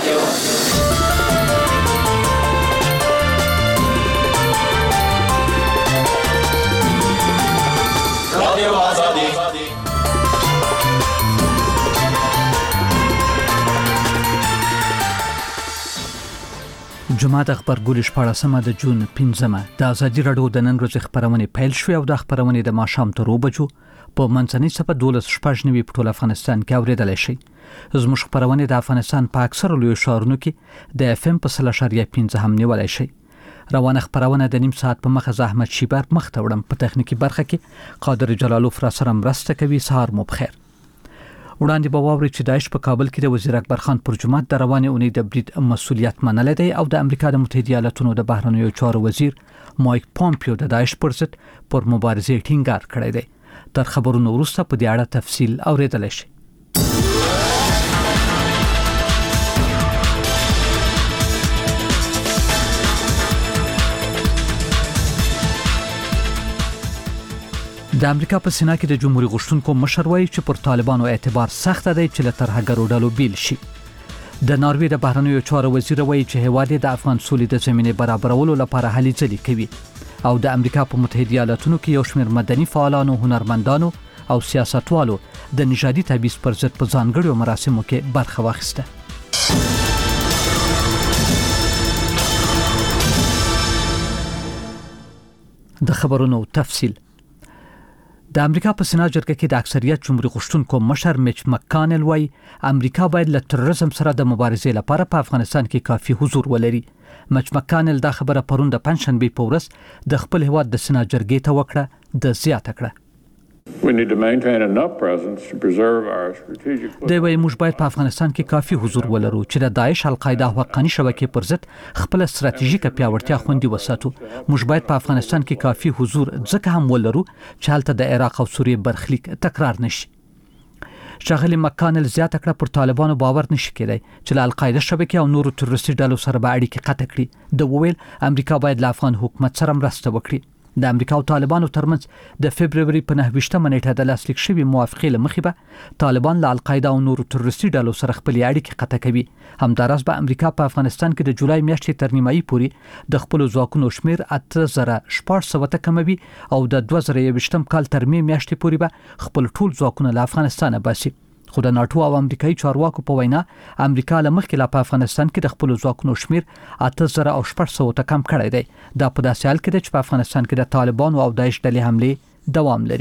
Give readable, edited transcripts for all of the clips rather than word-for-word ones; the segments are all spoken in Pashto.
جمعه د خبرګون 14 د جون 15 د ازادي راډیو د نن ورځې خبرونه پیل شوې او د خبرونه د ماښام تر 2 بجو په منځنۍ صفه 12:09 په ټول افغانستان کې اوریدل شي. زموږ خبرونه د افغانستان په اکثر لوی ښارونو کې د FM په 0.15 هم نیولای شي. روانه خبرونه د نیم ساعت په مخه زحمت شیبر مخ ته وړم په تخنیکی برخه کې قادر جلالوف را سره مرسته کوي. سهار مو بخیر. وړاندې به واوري چې داعش په کابل کې د وزیر اکبر خان پر جمعه د روانې اونۍ د برید مسؤلیت منل دی او د امریکا د متحده ایالاتونو د بهرنیو چارو وزیر مایک پومپیو د داعش پر ضد پر مبارزې ټینګار کړی دی. تر خبرونو وروسته په دې اړه تفصیل اوریدل شي. د امریکا په سینا کې د جمهوریت غوښتونکو مشر وایي چې پر طالبانو اعتبار سخت دی چې له ترهګرو ډلو بیل شي. د ناروې د بهرنیو چارو وزیر وایي چې هیواد د افغان سولې د زمینې برابرولو لپاره هلې ځلې کوي او د امریکا په متحده ایالاتونو کې یو شمېر مدني فعالانو، هنرمندانو او سیاستوالو د نژادي تبعیض پر ضد په ځانګړو مراسمو کې برخه واخیسته. د خبرونو تفصیل. د امریکا په سنا جرګه کې د اکثریت جمهوریت غوښتونکو مشر میچ مکانل وایي امریکا باید له تروریزم سره د مبارزې لپاره په افغانستان کې کافي حضور ولري. میچ مکانل دا خبره پرون د پنځشنبه په ورځ د خپل هیواد د سنا جرګې ته وکړه د زیاته کړه. We need to maintain enough presence to preserve our strategic. د وای موږ باید په افغانستان کې کافي حضور ولرو چې د داعش، القاعده او حقاني شبکې پر ضد خپل ستراتیژیکه پیاوړتیا خوندي وساتو. موږ باید په افغانستان کې کافي حضور ځکه هم ولرو چې هلته د عراق او سوریې برخلیک تکرار نشي. شاغلی مکانل زیاته کړه پر طالبانو باور نشي کېدای چې له القاعده شبکې او نورو تروریستي ډلو سره به اړیکې قطع کړي. د وویل امریکا باید له افغان حکومت سره مرسته وکړي. د امریکا او طالبانو ترمنځ د فبرवरी په 9 نیټه د لاسلیک شوی موافقې لمخې به طالبان له القاعده او نورو تروریستي ډلو سره خپل اړیکې قطع کوي. همداراز به امریکا په افغانستان کې د جولای میاشتې تر نیمایي پورې د خپل ځواکونو شمیر 8400 ته کموي او د 2021 کال تر میاشتې پورې به خپل ټول ځواکونه له افغانستان باسي. خو د ناتو او امریکایي چارواکو په وینا امریکا له مخکې لا په افغانستان کې د خپل ځواکونو شمیر 8400 ته کم کړی دی. دا په داسې حال کې دی چې په افغانستان کې د طالبانو او داعش ډلې حمله دوام لري.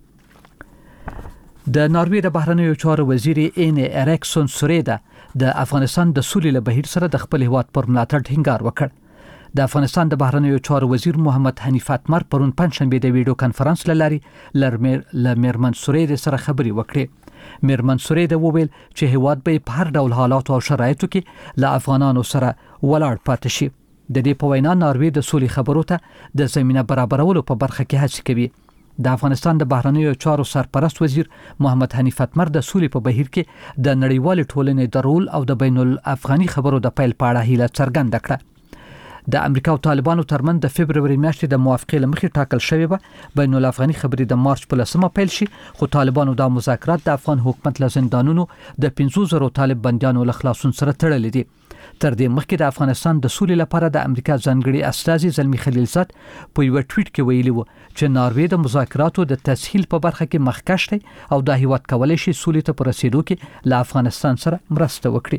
د ناروې د بهرنیو چارو وزیر این اریکسون سوریدا د افغانستان د سولې له بهیر سره د خپل هیواد پر ملاتړ ټینګار وکړ. د افغانستان د بهرنیو چارو وزیر محمد حنیف اتمر پرون پنځشنبه د ویډیو کانفرنس لاري میرمن سوریدا سره خبري وکړې. میرمن سوریدا وویل چې هیواد به په هر ډول حالات او شرایطو کې له افغانانو سره ولاړ پاتې شي. د دې په وینا ناروې د سولې خبرو ته د زمينه برابرولو په برخه کې هڅه کوي. د افغانستان د بهرنیو چارو سرپرست وزیر محمد حنیف اتمر د سولې په بهیر کې د نړیوال ټولنې د رول او د بین الافغاني خبرو د پیل په اړه هیله څرګنده کړه. د امریکا او طالبانو ترمن د فبرवरी میاشتې د موافقې لمخې ټاکل شوی به بین الافغاني خبرې د مارچ په 10 پیل شي. خو طالبانو د مذاکرات د افغان حکومت له زندانونو د 500 طالب بنديانو له خلاصون سره تړلې دي. تر دې مخکې د افغانستان د سولې لپاره د امریکا ځانګړي استازي زلمی خلیلزاد په یو ټویټ کې ویلي وو چې ناروې د مذاکراتو د تسهیل په برخه کې مخکښ دی او د هیواد کولای شي سولې ته پر رسیدو کې له افغانستان سره مرسته وکړي.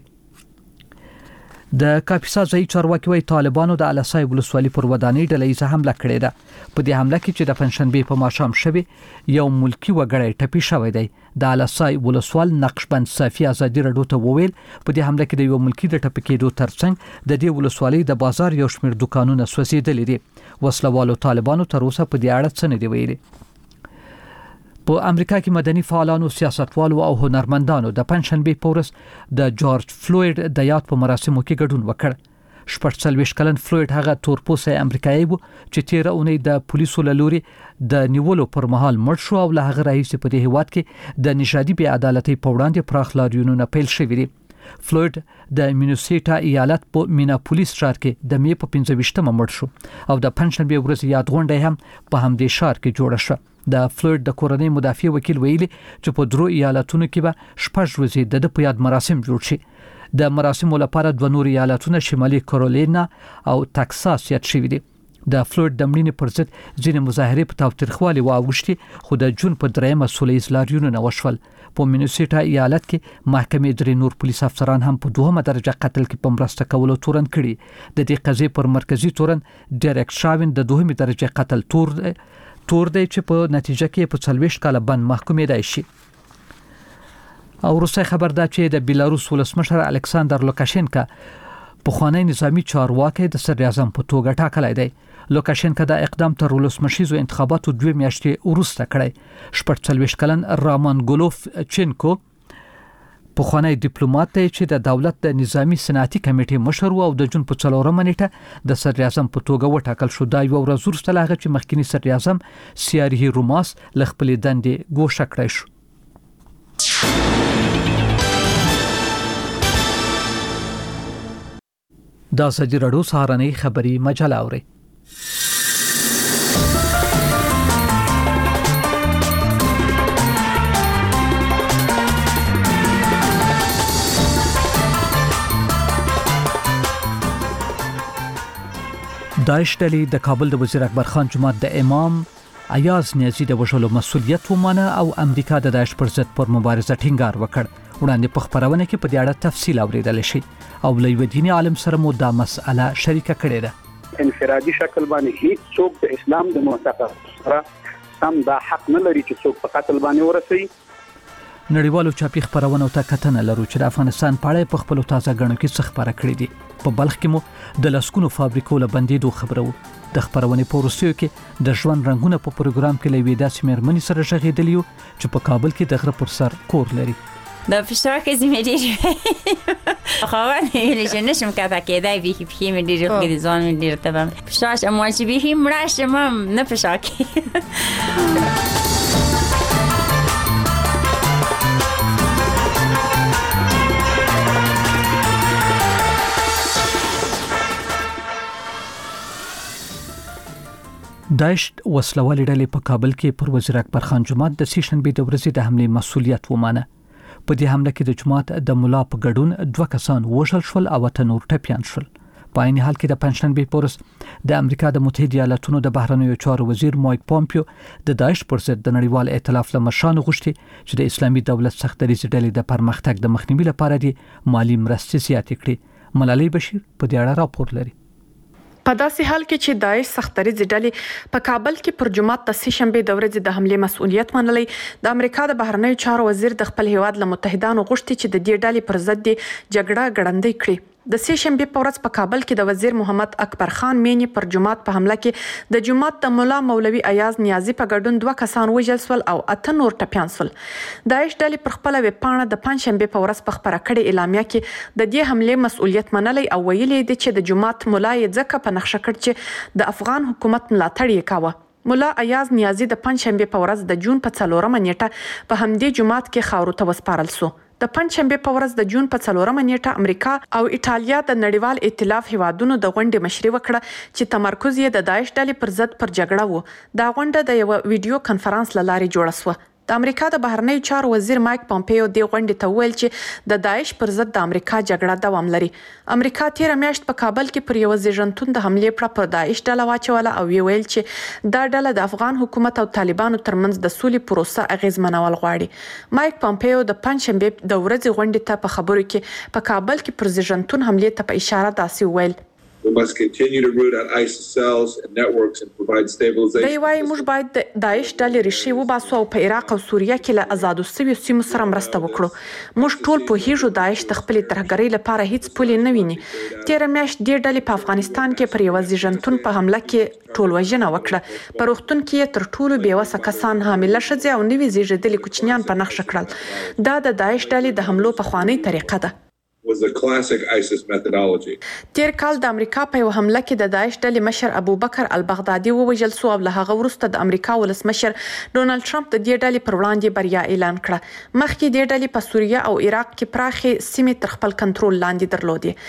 د کاپیسا ځای چارواکي وايي طالبانو د الاسای ولسوالۍ پر ودانۍ ډلهیزه حمله کړې ده. په دې حمله کې چې د پنځشنبه په ماښام شوی یو ملکی وګړی ټپي شوی دی. د الاسای ولسوال نقشبند صافي ازادي راډیو ته وویل په دې حمله کې د یو ملکی د ټپي کېدو ترڅنګ د دې ولسوالۍ د بازار یو شمېر دکانونه سوځېدلي دي. وسلوالو طالبانو تر اوسه په دې اړه څه نه دی ویلي. په امریکا کې مدني فعالانو، سیاستوالو او هنرمندانو د پنځشنبه په ورځ د جورج فلوید د یاد په مراسمو کې ګډون وکړ. 44 کلن فلوید هغه تورپوسه امریکایي وو چې 13 اونۍ د پولیسو له لوري د نیولو پر مهال مړ شو او له هغه راهیسې په دې هیواد کې د نژادي بې عدالتۍ په وړاندې پراخ لاریونونه پیل شوي دي. فلوید د مینیسوټا ایالت په میناپولیس ښار کې د می په 25 مړ شو او د پنځشنبه ورځ یاد غونډه هم په همدې ښار کې جوړه شوه. د فلوید د کورنۍ مدافع وکیل ویلي چې په درو ایالتونو کې به 6 ورځې د په یاد مراسم جوړ شي. د مراسمو لپاره 2 نور ایالتونه شمالي کارولینا او تکساس یاد شوي دي. د فلوریډا د مړینې پر ضد ځینې مظاهرې په تاوتریخوالي واوښتې، خو د جون په 3 سوله ییز لاریونونه وشول. په مینیسوټا ایالت کې محکمې 3 نور پولیس افسران هم په 2مه درجه قتل کې په مرسته کولو تورن کړي. د دې قضیې پر مرکزی تورن ډیریک شاوین د 2مه درجه قتل تور دی چې په نتیجه کې په 40 کاله بند محکومېدای شي. او روسي خبر ده چې د بیلاروس ولسمشر الکساندر لوکاشینکا پخوانی نظامی چارواکي د صدر اعظم په توګه ټاکلی دی. لوکاشینکا د اقدام تر ولسمشریزو انتخاباتو 2 میاشتې وروسته کړی. 40 کلن رامان ګولوف چینکو پخوانی ډیپلوماټ دی چې د دولت د نظامی صنعتي کمیټې مشر او د جون په 4 نیټه د صدر اعظم په توګه وټاکل شو. دا یو ورځ وروسته لاغه چې مخکنی صدر اعظم سیاري روماس ل خپل دندې ګوښه کړی شو. دا سجی رډو سهارنۍ خبری مجله اوري. داعش ډلې د کابل د وزیر اکبر خان جماعت د امام ایاز نیازی د وژلو مسؤلیت ومانه او امریکا د داعش پر ضد پر مبارزه ټینګار وکړ. وړاندې په خبرونه کې په دې اړه تفصیل اوریدل شي او له دیني عالم سره مو دا مسأله شریکه کړې ده. انفرادي شکل باندې هیڅ څوک د اسلام د معتقد سره سم دا حق نه لري چې څوک په قتل باندې ورسي. نړیوالو چاپی خبرونه ته کتنه لرو چې د افغانستان په اړه په خپل تازه غړو کې څه خبره کړې دي. په بلخ کې مو د لسکونو فابریکو له بندیدو خبرو. د خبرونه په روسیو کې د ژوند رنگونه په پروګرام کې لوي داسې مېرمنې سره ژغېدلیو چې په کابل کې د غره پر سر کور لري. د فشار کې زمې ډېر خواهان ویل چې نشم کاته کېدای به کې مې ډېر خو دې ځان مې ډېر ته فشار چې مو چې به مړ شم نه فشار کې. داعش وسلوالې ډلې په کابل کې پر وزیر اکبر خان جماعت د سیشنبې د ورځې د حمله مسؤلیت ومانه. په دې حمله کې د جماعت د مولا په ګډون 2 کسان وژل شول او 8 نور ټپيان شول. په عین حال کې د پنځشنبې په ورځ د امریکا د متحده ایالاتونو د بهرنیو چارو وزیر مایک پامپیو د داعش پر ضد د نړیوال ائتلاف له مشرانو غوښتي چې د اسلامي دولت سختدریځ ډلې د پرمختګ د مخنیوي لپاره د مالی مرستې زیاتې کړي. ملالۍ بشیر په دې اړه راپور لري. په داسې حال کې چې داعش سختدریځ ډلې په کابل کې پر جماعت د سهشنبه د ورځې د حمله مسؤلیت منلې، د امریکا د بهرنیو چارو وزیر د خپل هیواد له متحدانو غوښتي چې د دې ډلې پر ضد جګړه ګړندۍ کړي. د سهشنبه په ورځ په کابل کې د وزیر محمد اکبر خان مینی پر جماعت په حمله کې د جماعت د مولا مولوي ایاز نیازی په ګډون 2 کسان وژل شول او 8 نور ټپيان شول. داعش ډلې پر خپل ویب پاڼه د پنځشنبه په ورځ په خبره کړې اعلامیه کې د دې حمله مسؤلیت منلې او ویلې دي چې د جماعت مولا یې ځکه په نقشه کړ چې د افغان حکومت ملاتړ یې کاوه. مولا ایاز نیازی د پنځشنبه په ورځ د جون په 4 نیټه په همدې جماعت کې خاورو ته وسپارل شو. د پنځشنبه په ورځ د جون په 4 نیټه امریکا او ایټالیا د نړیوال ائتلاف هیوادونو د غونډې مشري وکړه چې تمرکز یې د داعش ډلې پر ضد پر جګړه وو. دا غونډه د یو ویډیو کانفرنس لارې جوړه شوه. د امریکا د بهرنیو چارو وزیر مایک پامپیو د غونډې ته ویل چې د داعش پر ضد د امریکا جګړه دوام لري. امریکا تیر میاشت په کابل کې پر یو زیږنتون د حمله پر داعش ډله واچوله او ویل چې دا ډله د افغان حکومت او طالبانو ترمنځ د سولې پروسه اغیزمنول غواړي. مایک پامپیو د پنځشنبه د ورځې غونډې ته په خبرو کې په کابل کې پر زیږنتون حمله ته په اشاره داسې ویل: We must continue to root out ISIS cells and networks and provide stabilization. دی وايي موږ باید د داعش ډلې ریښې وباسو او په عراق او سوریه کې له آزادو شویو سیمو سره مرسته وکړو. موږ ټول پوهیږو داعش د خپلې ترهګرۍ لپاره هیڅ پولې نه ویني. تیر میاشت دې ډلې په افغانستان کې پر یو زیږنتون په حمله کې ټول وژنه وکړه. په روغتون کې تر ټولو بیوسه کسان حامله ښځې او نوي زیږیدلي کوچنیان په نښه کړل. دا د داعش ډلې د حملو پخوانی طریقه ده. was the classic ISIS methodology. تیر کال د امریکا په یو حمله کې د داعش ډلې مشر ابوبکر البغدادي ووژل شو او له هغه وروسته د امریکا ولسمشر ډونالد ټرمپ د دې ډلې پر وړاندې بریا اعلان کړه. مخکې دې ډلې په سوریه او عراق کې پراخې سیمې تر خپل کنټرول لاندې درلودې.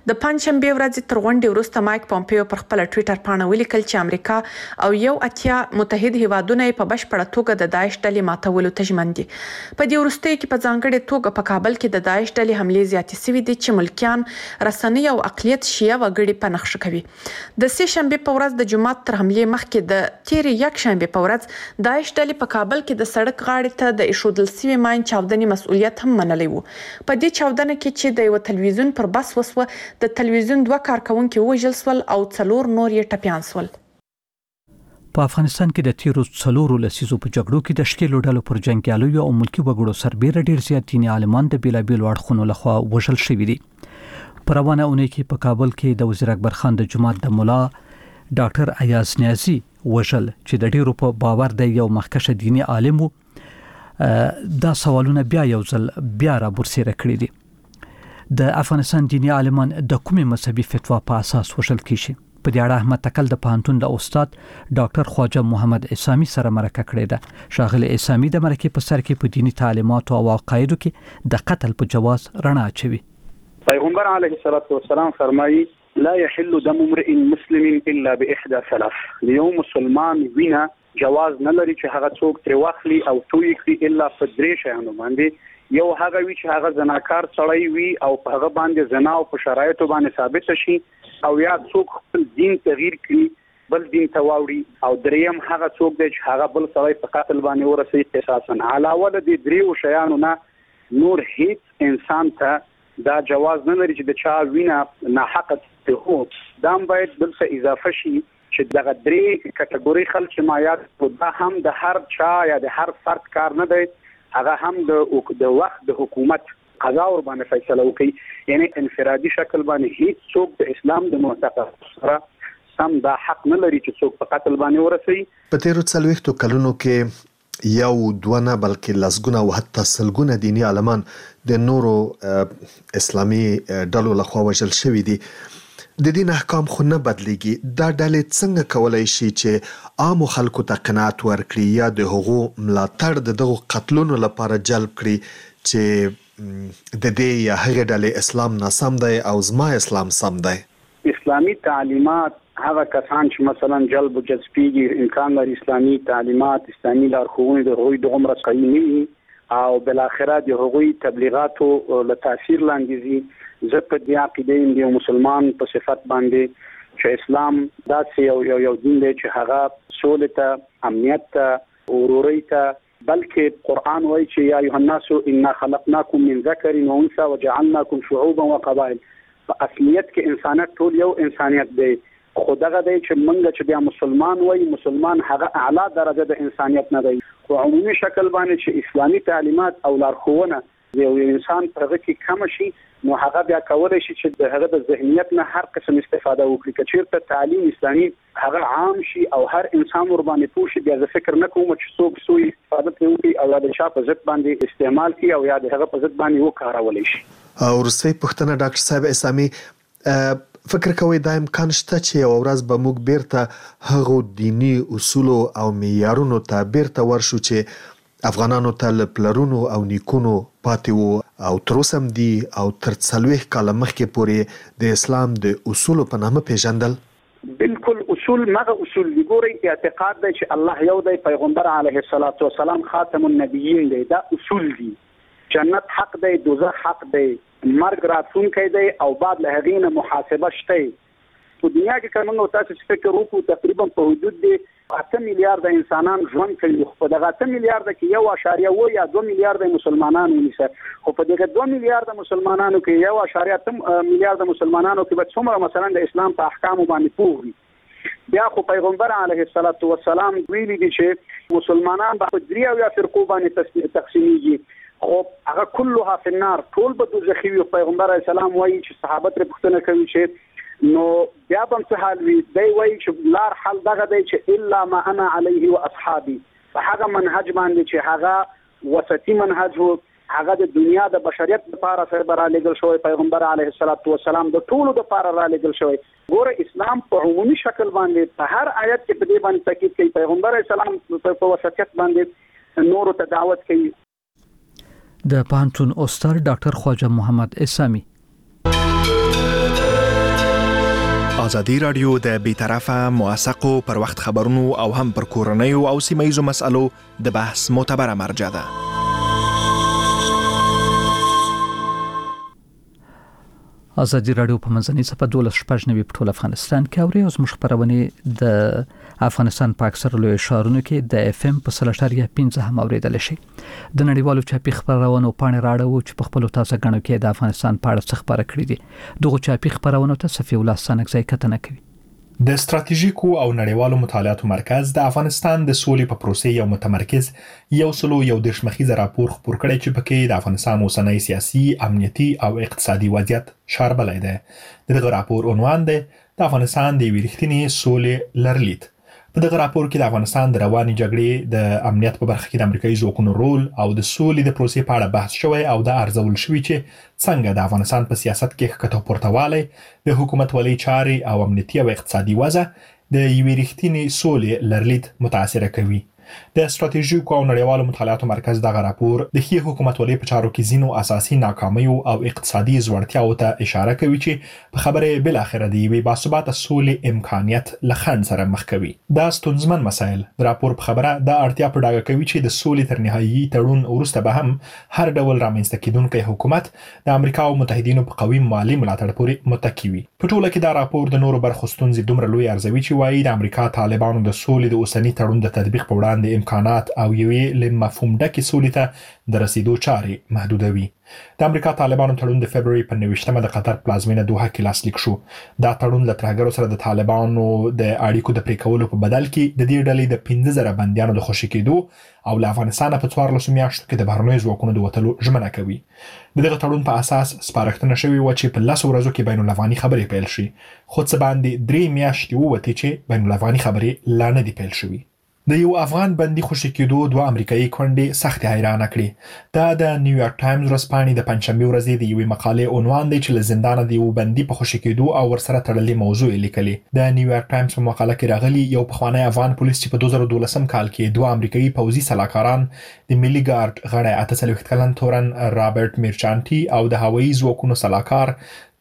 د پنځشنبه ورځ تر غونډې وروسته مایک پومپیو پر خپل ټوئیټر باندې ولیکل چې امریکا او یو اتیا متحد هیوادونه په بشپړه توګه د داعش ډلې ماتولو ته ژمن دي. په دې وروستي کې په ځانګړي توګه په کابل کې د داعش ډلې حملې زیاتې شوې دي چې ملکیان، رسنۍ او اقلیت شیعه وګړي په نښه کوي. د سه شنبه په ورځ د جمعه تر حملې مخکې د تیرې یک شنبه په ورځ داعش ډلې په کابل کې د سړک غاړې ته د ایښودل شوي ماین چاودنې مسؤلیت هم منلی وو. په دې چاودنه کې چې د یو تلویزیون پر بس وسوه، د تلویزیون 2 کارکونکي وژل شول او 4 نور یې ټپیان شول. په افغانستان کې د تیرو 4 لسیزو په جګړو کې د شکیلو ډلو پر جنگیالیو او ملکی وګړو سربېره ډیر زیات دیني عالمان د بیلابیلو اړخونو لخوا وژل شوي دي. په روانه اونۍ کې په کابل کې د وزیر اکبر خان د جماعت د مولا ډاکټر ایاز نیازی وژل چې د ډیرو په باور د یو مخکشه دیني عالم وو، دا سوالونه بیا یو ځل بیا را برسېره کړي دي. د افغانستان دیني عالمان د کومې مذهبي فتوا په اساس وژل کیږي؟ په دې اړه احمد تکل د پوهنتون د استاد ډاکټر خواجه محمد اسامي سره مرکه کړې ده. شاغل اسامي د مرکې په سر کې په دینی تعلیماتو او عقایدو کې د قتل په جواز رڼا اچوي. پیغمبر علیه الصلاة والسلام فرمایي لا يحل دم امرئ مسلم الا باحدى ثلاث. یو مسلمان وینا جواز نه لري چې هغه څوک تر واخلي او توي کړي الا په 3 شیانو باندې. یو هغه وی چې هغه زناکار سړی وي او په هغه باندې زنا او په شرایطو باندې ثابت شي، او یا څوک خپل دین تغییر کړي بل دین ته واوړي، او دریم هغه څوک دی چې هغه بل سړی په قتل باندې ورسي قصاصا. علاوه د دې 3 شیانو نه نور هیڅ انسان ته دا جواز نه لري چې د چا وینا ناحقه ته هو. دا باید بل څه اضافه شي چې دغه 3 کټګوري خلک مایات دا هم د هر چا یا د هر فرد کار نه دی، هغه هم د وخت د حکومت قضا ور باندې فیصله وکړي. یعنی انفرادي شکل باندې هیڅ څوک د اسلام د معتقد سره سم دا حق نه لري چې څوک په قتل باندې ورسي. په تیرو 40 کلونو کې یو دوه بلکې لسګونه او حتی سلګونه دینی عالمان د نورو اسلامي ډلو لخوا وژل شوي دي. د دین احکام خو نه بدلیږي. دا ډلې څنګه کولای شي چې عام خلکو ته قناعت ورکړي یا د هغو ملاتړ د دغو قتلونو لپاره جلب کړي چې د دې یا هغه ډلې اسلام ناسم دی او زما اسلام سم دی؟ اسلامي تعلیمات هغه کسان چې مثلا جلب او جذبېږي امکان لري اسلامي تعلیمات، اسلامي لارښوونې د هغوی د عمر قیمي او بالاخره د هغوی تبلیغاتو له تاثیر لاندې ځي. زه په دې عقیده یم د مسلمان په صفت باندې چې اسلام داسې یو دین دی چې هغه سولې ته، امنیت ته، ورورۍ ته، بلکې قرآن وایي چې یا ایها الناس انا خلقناکم من ذکر و انثى وجعلناکم شعوبا وقبائل. په اصلیت کې انسانیت ټول یو انسانیت دی، خو دغه دی چې موږ چې بیا مسلمان وایي، مسلمان هغه اعلی درجه د انسانیت نه دی. خو عمومي شکل باندې چې اسلامي تعلیمات او لارښوونه یو انسان په هغه کې کم شي، نو هغه بیا کولای شي چې د هغه د ذهنیت نه هر قسم استفاده وکړي. که چیرته تعلیم اسلامي هغه عام شي او هر انسان ور باندې پوه شي، بیا زه فکر نه کوم چې څوک سوء استفاده کوي او د شا په ضد باندې استعمال کوي او یا د هغه په ضد باندې وکارول شي. او رسې پښتنه ډاکټر صاحب اسامي، فکر کوي دا امکان شته چې یو ورځ به موږ بیرته هغو دینی اصولو او معیارونو ته بیرته ورشو چې افغانانو ته له پلرونو او نیکونو پاتې وو او تر اوسه هم دي او تر 40 کاله مخکې پورې د اسلام د اصولو په نامه پیژندل؟ بالکل اصول مغه اصول دی. ګورئ اعتقاد دی چې الله یو دی، پیغمبر علیه الصلاة والسلام خاتم النبیین دی. دا اصول دي. جنت حق دی، دوزخ حق دی، مرګ راتلونکی دی او بعد له هغې نه محاسبه شته. په دنیا کې که موږ تاسو چې فکر وکړو تقریبا په حدود دی 8 میلیارده انسانان ژوند کوي. په دغه 8 میلیارده کې 1.1 یا 2 میلیارده مسلمانان ونیسه، خو په دغه 2 میلیارده مسلمانانو کې 1.8 میلیارده مسلمانانو کې به څومره مثلا د اسلام په احکامو باندې پوه وي. بیا خو پیغمبر علیه الصلاة والسلام ویلي دي چې مسلمانان په 3 فرقو باندې تقسیمیږي، خو هغه كلها فی النار، ټول به دوزخي وي. پیغمبر علیه السلام وایي چې صحابه ترې پوښتنه کوي چې نو بیا به څه حال وي؟ دی وایي چې لار حل دغه دی چې الا ما انا علیه و اصحابي، په هغه منهج باندې چې هغه وسطي منهج و، هغه د دنیا د بشریت لپاره سره را لېږل شوی. پیغمبر علیه الصلاة والسلام د ټولو لپاره را لېږل شوی. ګوره اسلام په عمومي شکل باندې په هر آیت کې په دې باندې تاکید کوي. پیغمبر علیه السلام په وسطیت باندې نورو ته دعوت کوي. د پوهنتون استاد ډاکټر خواجه محمد اسامي. ازادي رادیو د بی‌طرفه موثقو پر وخت خبرونو او هم پر کورنیو او سیمه‌یزو مسالو د بحث معتبره مرجع ده. ازادي رادیو په منځنۍ صفحه 12 په ټول افغانستان کې اوري. اوس موږ خبرونه د افغانستان په اکثر لوی ښارونو کې د اف ام په 3.15 هم اوریدل شي. د نړیوالو چاپی خبرونو پاڼې راړو چې په خپل تاسو غنو کې د افغانستان په اړه څه خبره کړې دي. دغه چاپی خبرونو ته صفي الله سانک ځای کتنه کوي. د ستراتیژیکو او نړیوالو مطالعاتو مرکز د افغانستان د سولې په پروسې یو متمرکز یو دشمخیزه راپور خپور کړی چې پکې د افغانستان اوسنۍ سیاسي، امنیتي او اقتصادي وضعیت شاربلای دی. دغه راپور عنوان دی د افغانستان د ویرښتنی سولې لرلید. په دغه راپور کې د افغانستان د رواني جګړې د امنیت په برخه کې د امریکایي ځواکونو رول او د سولې د پروسې په اړه بحث شوی او د ارزول شوی چې څنګه د افغانستان په سیاست کې ښکته پورتوالی د حکومت ولې چارې او امنیتي او اقتصادي وضع د ویرښتنی سولې لرلید متاثر کوي. د ستراتیژیکو او نړیوالو مطالعاتو مرکز دغه راپور د ښې حکومتولۍ په چارو کې ځینو اساسي ناکامیو او اقتصادي ځوړتیاو ته اشاره کوي چې په خبره بل اخر دی وی باثباته سولې امکانیت لخند سره مخ کوي. دا ستونزمن مسایل د راپور په خبره د اړتیا په ډاګه کوي چې د سولې تر نهایي تړون وروسته به هم هر ډول رامنځته کېدونکی حکومت د امریکا او متحدینو په قوي مالی ملاتړ پورې متکی وي. په ټوله کې دا راپور د نورو برخو ستونزې دومره لوی ارزوي چې وایي د امریکا طالبانو د سولې د اوسنی تړون د تطبیق په وړاندې د امکانات او یوې له مفهوم ډکې سولې ته د رسیدو چارې محدودوي. د امریکا طالبانو تړون د فبرवरी په 19مه د قطر پلازمینه دوحه کې لاسلیک شو. دا تړون له ترهګرو سره د طالبانو د اړیکو د پریکولو په بدل کې د دې ډلې د 15000 بندیانو د خوشی کېدو او له افغانستان په 14 میاشتو کې د بهرنیو ځواکونو د وټلو ژمنه کوي. دغه تړون په اساس سپارښتنه شوی و چې په 10 ورځو کې بین الافغاني خبرې پیل شي. خو څه باندې 3 میاشتې ووتې چې بین الافغاني خبرې لا نه دي پیل شوي. د یو افغان بندي خوشی کېدو دوه امریکایي کونډې سخت حیرانه کړې. دا د نیویارک ټایمز ورځپاڼې د پنځشنبه ورځې د یوې مقالې عنوان دی چې له زندانه د یو بندي په خوشی کېدو او ورسره تړلې موضوع لیکلې. د نیویارک ټایمز په مقاله کې راغلي یو پخوانی افغان پولیس چې په 2012 کال کې دوه امریکایي پوځي سلاکاران د ملي ګارد غړی 48 کلن تورن رابرټ میرچانټي او د هوایي ځواکونو سلاکار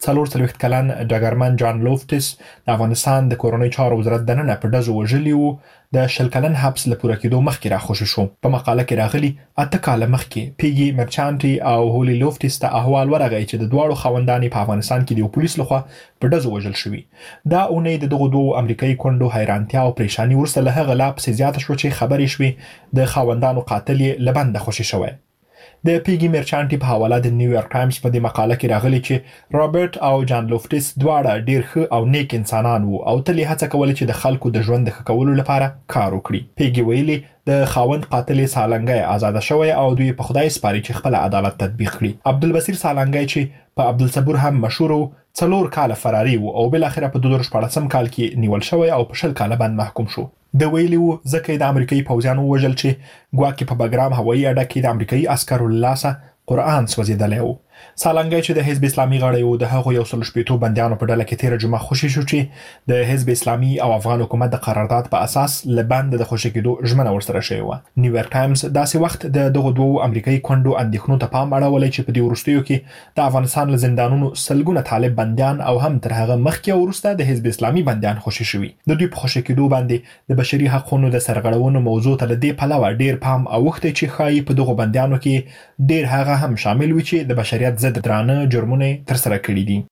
40 کلن ډګرمن جان لوفټس د افغانستان د کورونی چارو وزارت دننه په دزو وژلی وو د شل کلن حبس لپاره کېدو مخکې راخوشي شو. په مقاله کې راغلي 8 کال مخکې پیګي مرچانټي او هولي لوفټس ته احوال ورغی چې د دواړو خوندانې په افغانستان کې د پولیس لخوا په دزو وژل شوی. دا اونۍ د دغه دوه امریکایي کونډو حیرانتیا او پریشانی ورسره له هغه لا پسې زیاته شو چې خبرې شوې د خوندانو قاتل لبنده خوشي شوی. د پیګي مرچانټي په حواله د نیویارک ټایمز په دې مقاله کې راغلي چې رابرټ او جان لوفټس دواړه ډیر ښه او نیک انسانان وو او تل هڅه کوله چې د خلکو د ژوند د ښه کولو لپاره کار وکړي. پیګي ویلي د خاوند قاتل سالنګي آزاد شوی او دوی په خدای سپاري چې خپل عدالت تطبیق کړي. عبدالبصیر سالنګي چې په عبدالصبور هم مشهور وو 4 کال فراری وو او بل اخره په 2014 کال کې نیول شوی او په 10 کال باندې محکوم شو. د ویلی وو ځکه د امریکایي پوځیانو وژل چې ګواکې په بګرام هوایي اډه کې د امریکایي عسکرو لاسه قرآن سوځیدلی وو. سالنګي چې د حزب اسلامي غړی وو د هغو 180 بندیانو په ډله کې 13 جمعه خوشي شو چې د حزب اسلامي او افغان حکومت د قرارداد په اساس لبند د خوشي کېدو ژمنه ورسره شوی و. نیویارک ټایمز داسې وخت د دغه دوه امریکایي کونډو اندېښنو ته پام اړولی چې په دې وروستیو کې د افغانستان له زندانونو سلګونه طالب بندیان او هم تر هغه مخکې او وروسته د حزب اسلامي بندیان خوشي شوي. د دوی په خوشي کېدو باندې د بشري حقوقو د سرغړونو موضوع ته د دې پلوه ډیر پام اوخته چې خای په دغه بندیانو کې ډیر هغه هم شامل وي چې د بشریت ضد درانه جرمونه تر سره کړی دي.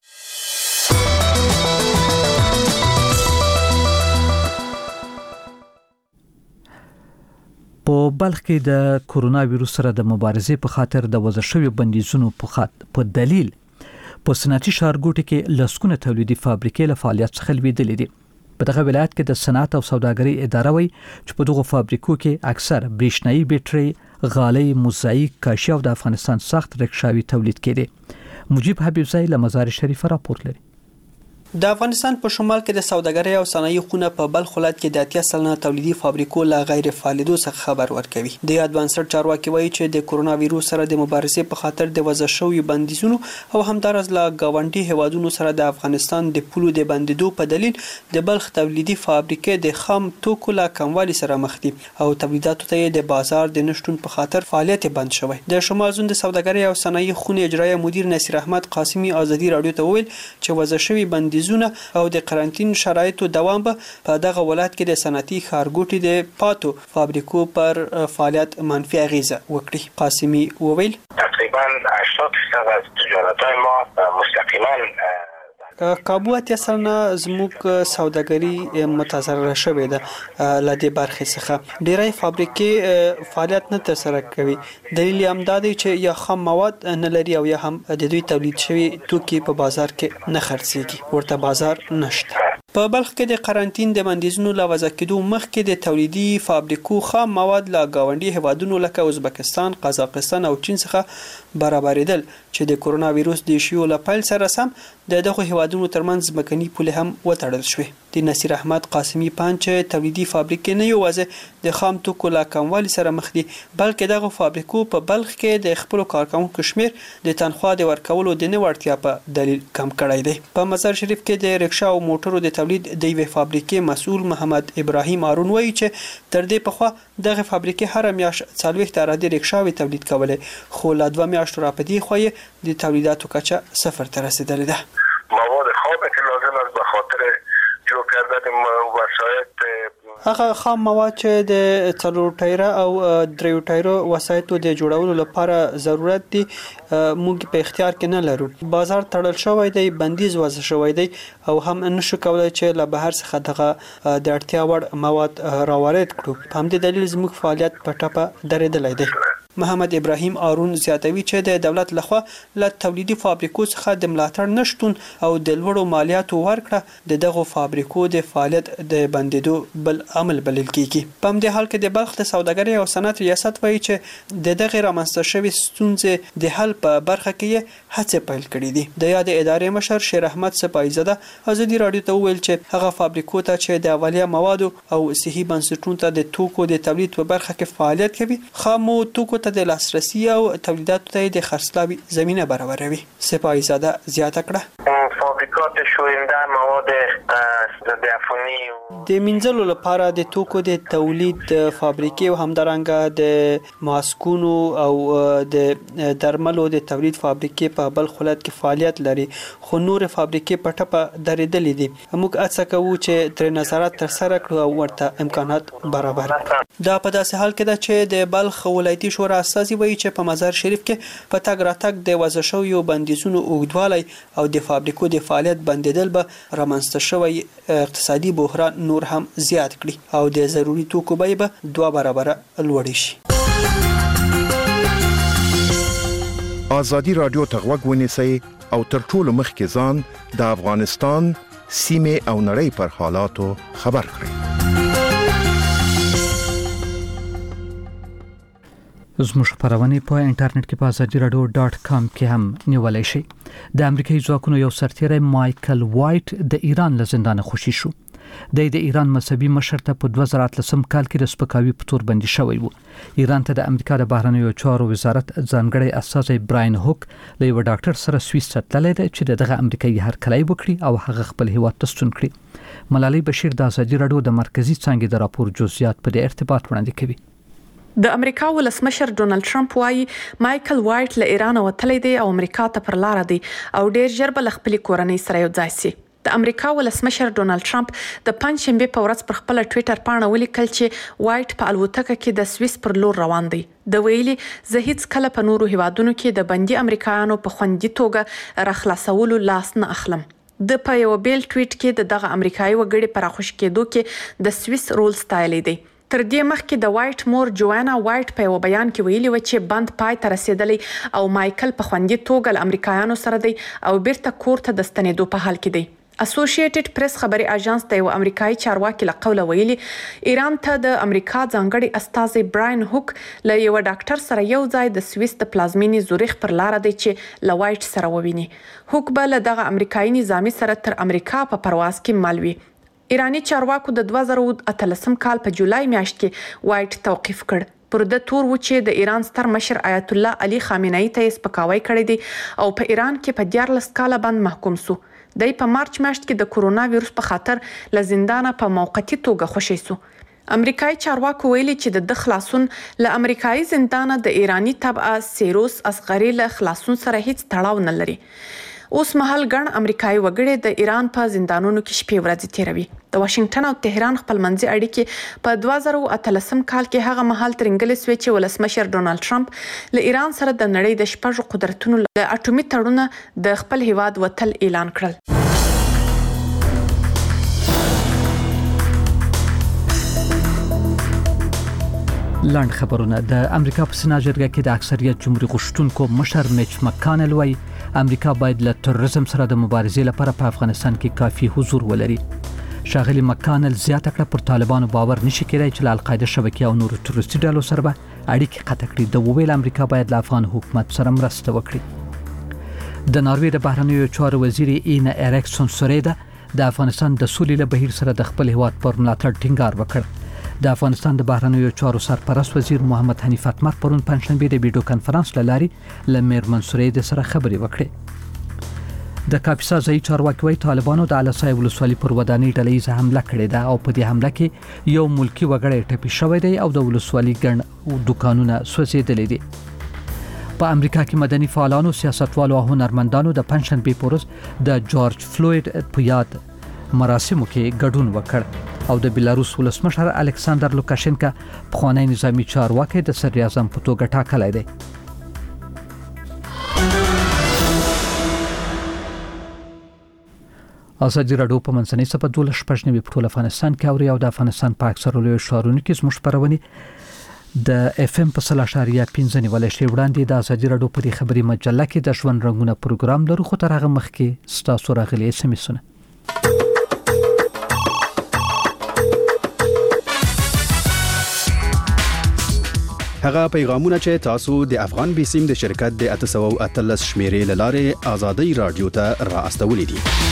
په بلخ کې د کورونا وایروس سره د مبارزې په خاطر د وضع شوی بندیزونو په دلیل په صنعتي ښارګوټي کې لسکونه تولیدي فابریکې له فعالیت څخه لویدلې دي. په دغه ولایت کې د صنعت او سوداګرۍ اداره وایي چې په دغه فابریکو کې اکثر برېښنايي بیټرۍ، غالۍ، موزاییک، کاشي او د افغانستان سخت رکشاوي تولید کړي. مجيب حبیبزئی له مزار شریف راپور لري. د افغانستان په شمال کې د سوداګرۍ او صنایع خونه په بلخ ولایت کې د 80 سلنه تولیدي فابریکو لا غیر فعالیدو څخه خبر ورکوي. د یاد بنسټ چارواکي وایي چې د کورونا وایروس سره د مبارزې په خاطر د وضع شوی بندیزونو او همدارس لا گاونډي هوادونو سره د افغانستان د پولو د بندیدو په دلیل د بلخ تولیدي فابریکې د خام توکو لا کموالي سره مخ دي او تولیداتو ته د بازار د نشټون په خاطر فعالیت بند شوی. د شمال زون د سوداګرۍ او صنایع خونه اجرایی مدیر نصیر احمد قاسمی ازادي رادیو ته ویل چې وضع شوی بندیز بندیزونه او د قرنټین شرایطو دوام په دغه ولایت کې د صنعتي ښارګوټي د پاتو فابریکو پر فعالیت منفي اغیزه وکړي. قاسمی وویل تقریبا 80% از تجارت‌های ما مستقیما کابو اتیا سلنه زموږ سوداګري متاثر شوې ده لدې برخې څخه. ډیری فابریکې فعالیت نه ترسره کوي. دلیل هم دا دی چې یا خام مواد نه لري او یا هم د دوی تولید شوی توکي په بازار کې نه خرڅېږي، ورته بازار نشته. په بلخ کې د قرنټین د بندیزونو لا وضع کېدو مخکې د تولیدي فابریکو خام مواد لا گاونډي هیوادونو لکه ازبکستان، قزاقستان او چین څخه برابرېدل چې د کرونا وایروس د شیو له پیل سره سم د دغه هیوادونو ترمنځ ځمکني پولې هم وتړل شوې. د نصیر احمد قاسمی پنځ تولیدي فابریکې نه یوازې د خام توکو لا کموالي سره مخ دي، بلکې دغه فابریکو په بلخ کې د خپل کارکونکو شمیر د تنخوا د ورکولو د نه وړتیا په دلیل کم کړی دی. په مزار شریف کې د رکشا او موټرو د تولید د یوې فابریکې مسؤل محمد ابراهیم هارون وایي چې تر دې پخوا دغه فابریکې هر میاشت 40 عراده رکشاوي تولید کولې، خو لا 2 میاشتو راپدې خو د تولیداتو کچه صفر ته رسیدلې ده. مواد خام که لازم است به خاطر جو کردن وسایط هغه خام مواد چې د څلور ټایره او دریو ټایره وسایطو د جوړولو لپاره ضرورت دي موږ په اختیار کې نه لرو. بازار تړل شوی دی، بندیز وضع شوی دی او هم نشو کولای چې له بهر څخه دغه د اړتیا وړ مواد راوارد کړو. په همدې دلیل زموږ فعالیت په ټپه درېدلی دی. محمد ابراهیم هارون زیاتوي چې د دولت لخوا له تولیدي فابریکو څخه د ملاتړ نشټون او د لوړو مالیاتو ورکړه د دغه فابریکو د فعالیت د بندیدو بل عمل بلل کیږي. په همدې حال کې د بلخ د سوداګرۍ او صنعت ریاست وایي چې د دغه رامنځته شوې ستونزې د حل په برخه کې هڅې پیل کړې دي. د یاد ادارې مشر شیر احمد سپایزاده ازادي رادیو ته وویل چې هغه فابریکو ته چې د اولیه موادو او صحي بنسټونو ته د توکو د تولید په برخه کې فعالیت کوي، خامو توکو ته د لاسرسي او تولیداتو ته د خرڅلاوي زمينه برابروي. سپایزاده زیاته کړه فابریکات شوینده مواد دفنی د منځلو لپاره د توکو د تولید فابریکې او همدارنګه د ماسکونو او د درملو د تولید فابریکې په بلخ ولایت کې فعالیت لري، خو نور فابریکې په ټپه درېدلې دي. موږ هڅه کوو چې تر نظارت تر سره کړو او ورته امکانات برابر کړو. دا په داسې حال کې ده چې د بلخ ولایتي شورا استازي وایي چې په مزار شریف کې په تګ راتګ د وضع شویو بندیزونو اوږدوالی او د فابریکو د فعالیت بندیدل به رامنځته شوی اقتصادي بحران نور هم زیات کړي او د ضروري توکو بیه به 2 برابره لوړ شي. آزادي رادیو ته غوږ ونیسئ او تر ټولو مخکې ځان د افغانستان سیمه او نړۍ پر حالاتو خبر کړئ. زموږ خبرونه په انټرنیټ کې په azadi.radio.com کې هم نیولای شئ. د امریکایي ځواکونو یو سرتیری مایکل وایټ د ایران له زندانه خوشی شو. د ایران مذهبي مشر ته په 2013 کال کې د سپکاوي په تور بندي شوی و. ایران ته د امریکا د بهرنیو چارو وزارت ځانګړی استازی براین هوک له یو ډاکټر سره سویس ته تللی دی چې دغه امریکایي هرکلی وکړي او هغه خپل هیواد ته ستون کړي. ملالۍ بشیر د ازادي رادیو د مرکزی څانګې د راپور جزئیات په ارتباط وړاندې کوي. د امریکا ولسمشر ډونالد ټرمپ وايي مایکل وایټ له ایران وتلی دی او امریکا ته پر لار دی او ډیر ژر به خپل کورنۍ سره یو ځای شي. د امریکا ولسمشر ډونالد ټرمپ د پنځشنبه په ورځ پر خپل ټوئیټر باندې ولیکل چې وایټ په الوتکه کې د سویس پر لور روان دی. د ویلي زه هیڅ کله په نورو هیوادونو کې د بندي امریکایانو په خوندي توګه راخلاصولو لاس نه اخلم. د په یو بیل ټویټ کې دغه امریکایي وګړي پر خوش کېدو کې د سویس رول سټایل دی. تر دې مخکې د وایټ مور جوانا وایټ په یو بیان کې ویلي و چې بند پای ته رسیدلی او مایکل په خوندي توګه له امریکایانو سره دی او بیرته کور ته د ستنېدو په حال کې دی. اسوسییټډ پریس خبري اژانس د یو امریکایي چارواکي له قوله ویلي ایران ته د امریکا ځانګړي استازي براین هوک له یو ډاکټر سره یو ځای د سویس د پلازمینې زوریخ پر لار دی چې له وایټ سره وویني. هوک به له دغه امریکایي نظامي سره تر امریکا په پرواز کې مالوي. ایرانی چارواکو د 2013 کال په جولای میاشت کې وایټ توقیف کړ. پر د تور و چې د ایران ستر مشر آیت الله علي خامنه‌ای ته سپکاوی کړی دی او په ایران کې په 14 کال باندې محکوم شو. د په مارچ میاشت کې د کورونا وایروس په خاطر له زندانه په موقتی توګه خوشی شو. امریکایي چارواکو ویلي چې د خلاصون له امریکایي زندانه د ایرانی تبعه سیروس اصغری له خلاصون سره هیڅ تړاو نه لري. اوس مهال ګڼ امریکایي وګړي د ایران په زندانونو کې شپې ورځې تیروي. د واشنگټن او تهران خپلمنځي اړیکې په 2013 کال کې هغه مهال ترنګلې سوې چې ولسمشر ډونالد ټرمپ له ایران سره د نړۍ د شپږ قدرتونو له اټومي تړونه د خپل هیواد وتل اعلان کړل. لاند خبرونه. د امریکا په سنا جرګه کې د اکثریت جمهوریت غوښتونکو مشر میچ مکانل وایي امریکا باید له تروریزم سره د مبارزې لپاره په افغانستان کې کافي حضور ولري. شاغلي مکانل زیاته کړه پر طالبانو باور نشي کېدای چې له القاعده شبکې او نورو تروریستي ډلو سره به اړیکې قطع کړي. د ویل امریکا باید له افغان حکومت سره مرسته وکړي. د ناروې د بهرنیو چارو وزیر اینا اریکسون سوریدا د افغانستان د سولې له بهیر سره د خپل هیواد پر ملاتړ ټینګار وکړ. د افغانستان د بهرنیو چارو سرپرست وزیر محمد حنیف اتمر پرون پنځشنبه د ویډیو کانفرنس له لارې له میرمن سوریدا سره خبرې وکړې. د کاپیسا ځای چارواکي وايي طالبانو د علسای ولسوالۍ پر ودانۍ ډلهیزه حمله کړې ده او په دې حمله کې یو ملکی وګړی ټپي شوی دی او د ولسوالۍ ګڼ دکانونه سوځېدلي دي. په امریکا کې مدني فعالانو، سیاستوالو او هنرمندانو د پنځشنبه په ورځ د جورج فلوید په یاد مراسمو کې ګډون وکړ او د بیلاروس ولسمشر الکساندر لوکاشنکا پخوانی نظامی چارواکي د صدر اعظم په توګه ټاکلی دی. ازادي راډیو په منځنۍ صفحه 12 په ټول افغانستان کې اوري او د افغانستان په اکثره لوی ښارونو کې زموږ خبرونه د اف ام په 0.5 نیولې شی وړاندې د ازادي راډیو په خبري مجله کې د ژوند رنگونه پروګرام لرو. خو تر هغه مخکې ستاسو راغلي اس ام اسونه. هغه پیغامونه چې تاسو د افغان بیسیم د شرکت د 813 شمیرې لاره ازادي رادیو ته را استولې دي.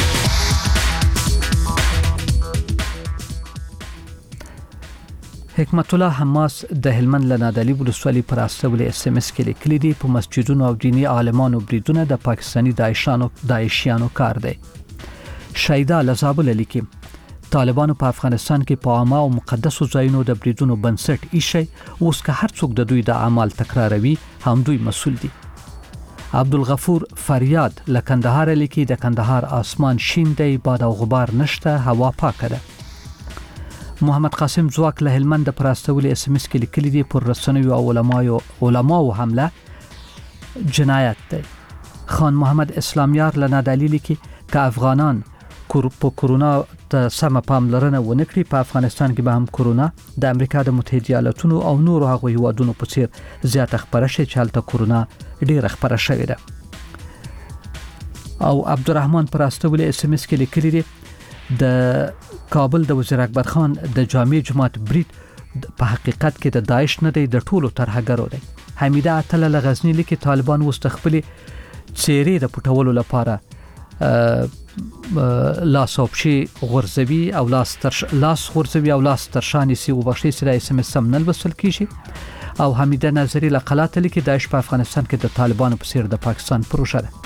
حکمت الله حماس د هلمند لنادلی ولسوالۍ پر استولې اس ام اس کې لیکلي دي په مسجدونو او دینی عالمانو بریدونه د پاکستانی داعشیانو کار دی. شایده لزابل لیکي طالبانو په افغانستان کې په عامه او مقدسو ځایونو د بریدونو بنسټ ایشي اوس که هر څوک د دوی د اعمال تکراروي هم دوی مسؤل دي. عبدالغفور فریاد لکندهار لیکي د کندهار اسمان شین دی، باد او غبار نشته، هوا پاکه ده. محمد قاسم زواک له هلمند پر استولې اس ام اس کې لیکلي دي پر رسنیو او علماو حمله جنایت دی. خان محمد اسلامیار لنادلی لیکي که افغانان په کورونا ته سم پاملرنه ونه کړي په افغانستان کې به هم کورونا د امریکا د متحده ایالاتونو او نورو هغو هیوادونو په څیر زیاته خپره شي چې هلته کورونا ډیره خپره شوې ده. او عبدالرحمن پر استولې اس ام اس کې لیکلي دي د کابل د وزیر اکبر خان د جامع جماعت برید په حقیقت کې د داعش نه دی، د ټولو ترهګرو دی. حمیده عطله لغزنی لیکي طالبان اوس د خپل چیرې د پټولو لپاره لاس او پښې غورځوي او لاس غورځوي او لاس ترشانې سي او بخښي سره اس ام اس سم نه لوستل کیږي. او حمیده نظری لقلات لیکي داعش په افغانستان کې د طالبانو په څیر د پاکستان پروژه ده.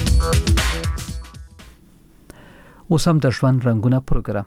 اوس هم د ژوند رنگونه پروګرام.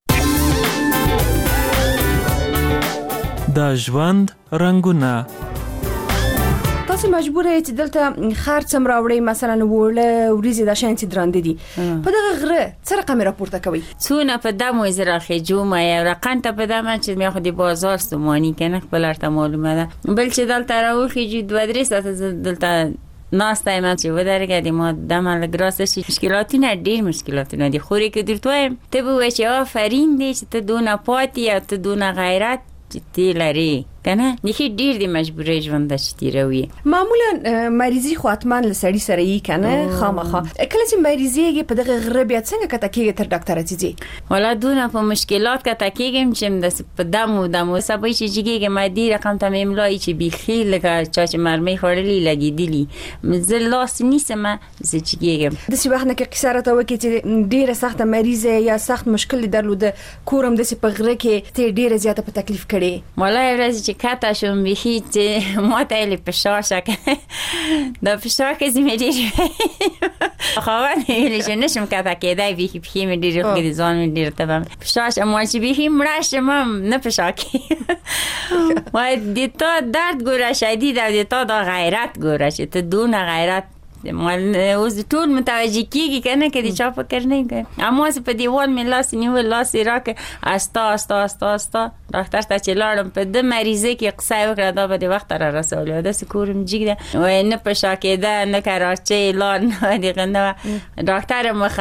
د ژوند رنگونه. تاسو مجبور یې چې دلته خرڅ هم راوړئ، مثلا وړه وریځې د شان چې درانده دي په دغه غره څه رقم راپورته کوي؟ څونه په دمو زراخه جومه یا رقم ته په دمه چې مې خو د بازار سمونی کنه خپل ارته معلومه ده. بل چې دلته راوخی چې 2-3 ساعت دلته ناس تایمه چې ودرګه د ما دمه لګراسه شي مشکلاتونه ډیر مشکلاتونه دي. خوري کې درتوایم ته به چې آفرین دي چې ته دونه پاتې یا ته دونه غیرت چې تی لري کنه نخي ډیر دی مجبورې ژوند د شتیروي. معمولا مریضي خو اتمان لسړی سره یې کنه خامخا کله چې مریضيږي په دغه غره بیا څنګه کته کېږي تر ډاکټر ته ولا دونه په مشکلات کته کېږم چې د په دمو سبا چې جګیږي مادي رقم ته املای چې بيخي لکه چا چې مرمي خورلې لګیدلی مزل لاس نیسم زه جګیږم د سی وخت نه کې قصاره ته وکړي چې ډیره سخت مریضه یا سخت مشکل درلوده کورم د سی په غره کې ته ډیره زیاته په تکلیف کړي ولا ورځ کاته شوم بيخي چې ماته لې پښاشه دا پښاشه زمې ډېر خاوند یې چې نشم کاته کېدای بيخي بيخي مې ډېر خو دې ځان مې ډېر تبم پښاشه مو چې بيخي مړاشه مم نه پښاکي وای دې ته درد ګوره شدید او دې ته دا غیرت ګوره چې ته دونه غیرت اوس ټول متوجه کیږي کنه کې د چا فکر نه کوي. اما زه په دیوال مې لاس نیول لاس راکه استا ډاکټر ته چې لاړم په د مریضه کې قصه وکړه دا به د وخت را رسول د سکورم جګده و نه په شاکېده نه کراچي لار نه دی غنه ډاکټر مخ